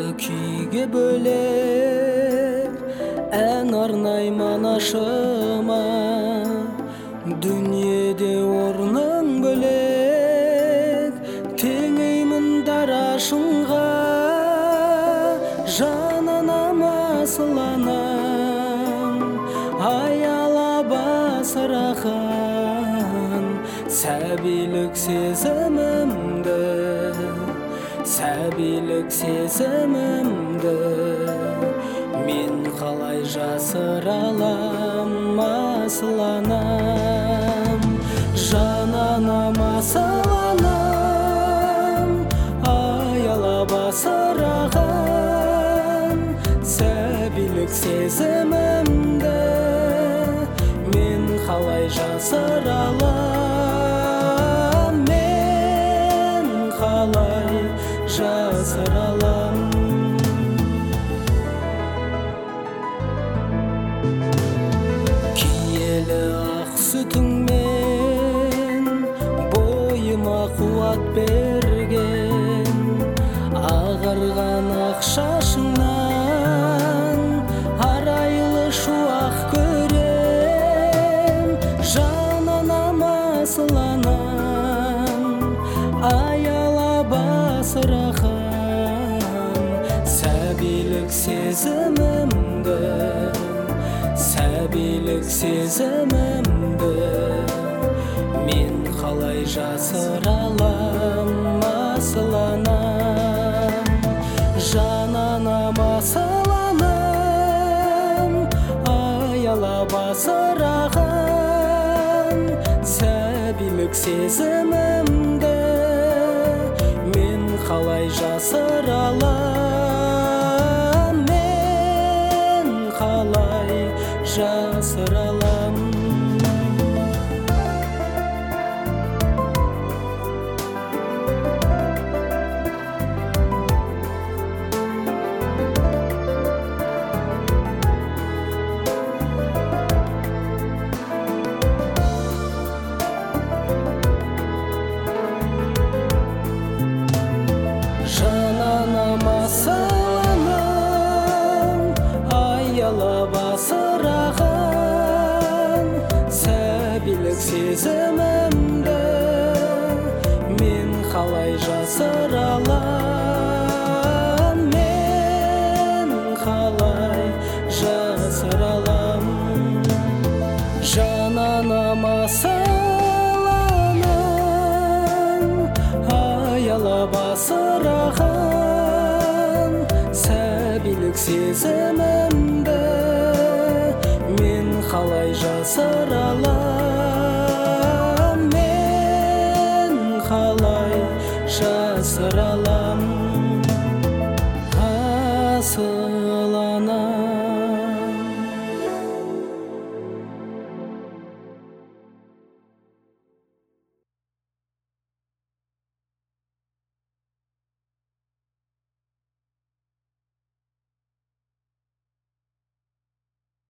күйге бөлер ән арнайман ашыма, дүниеде орның бөлек теңеймін дарашыңға, жананам асыланам аялап асыраған сәбилік сезімімді мен қалай жасыралам, асыланам жананам асыланам аялап асыраған сәбилік сезімімді мен қалай жасыралам, мен қалай жасыралам. Киелі ақ сүтіңмен бойыма қуат берген, ағарған ақ шашыңнан арайлы шуақ көрем, жананам асыланам аялап асыраған сәбилік сезімімді мен қалай жасыралам, асыланам жананам асыланам аялап асыраған сәбилік сезімімді мен қалай жасыралам, мен қалай жасыралам. Жананам асыланам аялап асыраған сәбилік сезімімді мен қалай жасыралам, мен қалай жасыралам. Жананам асыланам аялап асыраған сәбилік сезімімді мен қалай жасыралам.